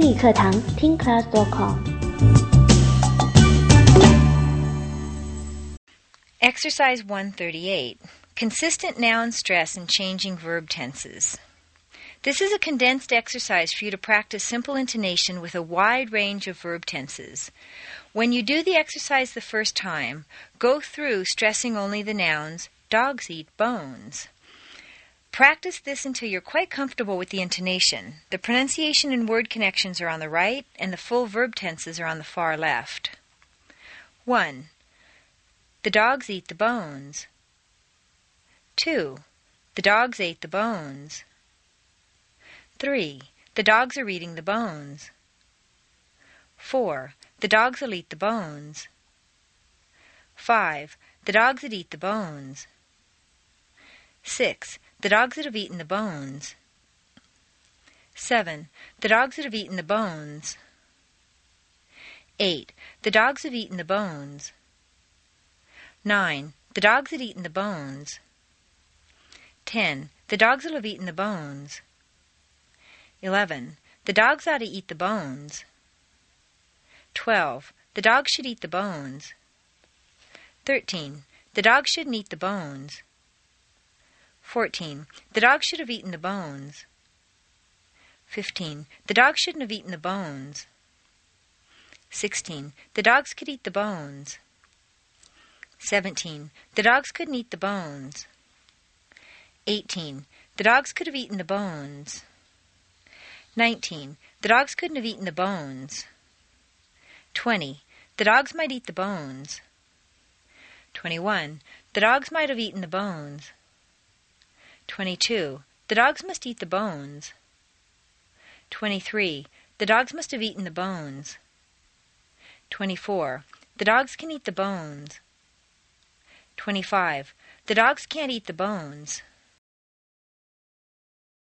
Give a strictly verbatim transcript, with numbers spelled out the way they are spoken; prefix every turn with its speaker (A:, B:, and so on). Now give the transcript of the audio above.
A: 英语课堂听 class dot com。
B: Exercise one thirty-eight. Consistent noun stress in changing verb tenses. This is a condensed exercise for you to practice simple intonation with a wide range of verb tenses. When you do the exercise the first time, go through stressing only the nouns, dogs eat bones. Practice this until you're quite comfortable with the intonation. The pronunciation and word connections are on the right, and the full verb tenses are on the far left. one. The dogs eat the bones. two. The dogs ate the bones. three. The dogs are eating the bones. four. The dogs will eat the bones. five. The dogs that eat the bones. six. The dogs that have eaten the bones. seven. The dogs that have eaten the bones. eight. The dogs have eaten the bones. nine. The dogs had eaten the bones. ten. The dogs will have eaten the bones. eleven. The dogs ought to eat the bones. twelve. The dogs should eat the bones. thirteen. The dogs shouldn't eat the bones. fourteen. The dog should have eaten the bones. fifteen. The dog shouldn't have eaten the bones. sixteen. The dogs could eat the bones. seventeen. The dogs couldn't eat the bones. eighteen. The dogs could have eaten the bones. nineteen. The dogs couldn't have eaten the bones. twenty. The dogs might eat the bones. twenty-one. The dogs might have eaten the bones. twenty-two. The dogs must eat the bones. twenty-three. The dogs must have eaten the bones. twenty-four. The dogs can eat the bones. twenty-five. The dogs can't eat the bones.